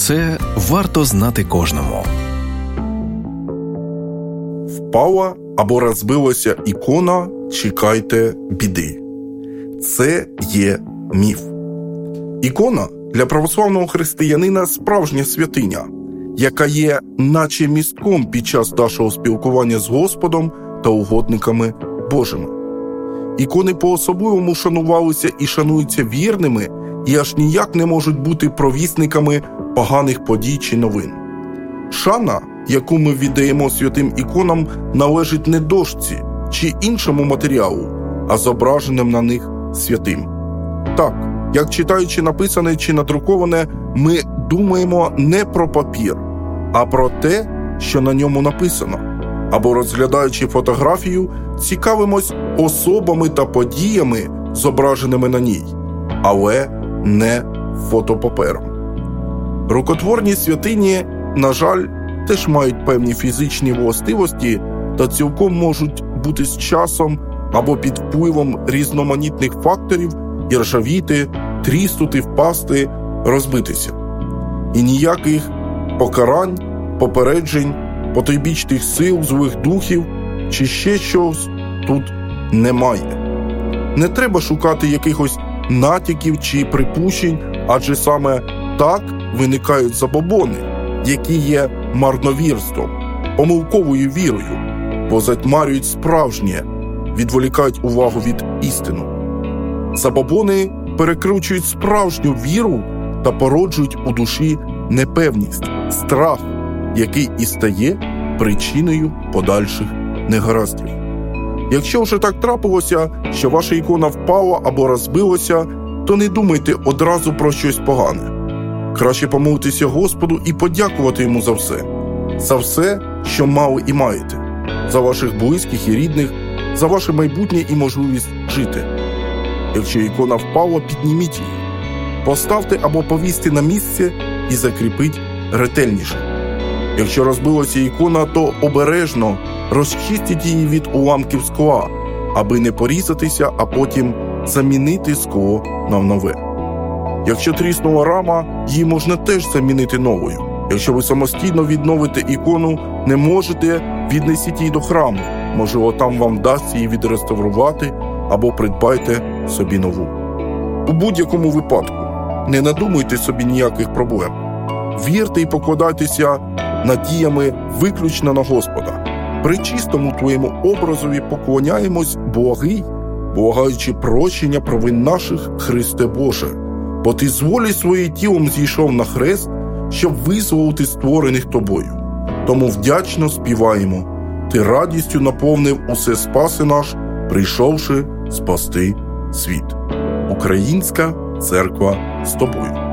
це варто знати кожному. Впала або розбилася ікона, чекайте біди. Це є міф. Ікона для православного християнина – справжня святиня, яка є наче містком під час нашого спілкування з Господом та угодниками Божими. Ікони по-особливому шанувалися і шануються вірними, і аж ніяк не можуть бути провісниками поганих подій чи новин. Шана, яку ми віддаємо святим іконам, належить не дошці чи іншому матеріалу, а зображеним на них святим. Так, як читаючи написане чи надруковане, ми думаємо не про папір, а про те, що на ньому написано. Або, розглядаючи фотографію, цікавимось особами та подіями, зображеними на ній, але не фотопапером. Рукотворні святині, на жаль, теж мають певні фізичні властивості та цілком можуть бути з часом або під впливом різноманітних факторів іржавіти, тріснути, впасти, розбитися. І ніяких покарань, попереджень, потойбічних сил, злих духів чи ще щось тут немає. Не треба шукати якихось натяків чи припущень, адже саме так виникають забобони, які є марновірством, помилковою вірою, бо затьмарюють справжнє, відволікають увагу від істини. Забобони перекручують справжню віру та породжують у душі непевність, страх, який і стає причиною подальших негараздів. Якщо вже так трапилося, що ваша ікона впала або розбилася, то не думайте одразу про щось погане. Краще помолитися Господу і подякувати Йому за все, що мали і маєте, за ваших близьких і рідних, за ваше майбутнє і можливість жити. Якщо ікона впала, підніміть її, поставте або повісьте на місце і закріпіть ретельніше. Якщо розбилася ікона, то обережно розчистіть її від уламків скла, аби не порізатися, а потім замінити скло на нове. Якщо тріснула рама, її можна теж замінити новою. Якщо ви самостійно відновите ікону, не можете, віднесіть її до храму. Можливо, там вам вдасться її відреставрувати або придбайте собі нову. У будь-якому випадку не надумуйте собі ніяких проблем. Вірте і покладайтеся надіями виключно на Господа. При чистому твоєму образові поклоняємось благий, благаючи прощення провин наших, Христе Боже. Бо ти з волі своєю тілом зійшов на хрест, щоб визволити створених тобою. Тому вдячно співаємо. Ти радістю наповнив усе спаси наш, прийшовши спасти світ. Українська церква з тобою.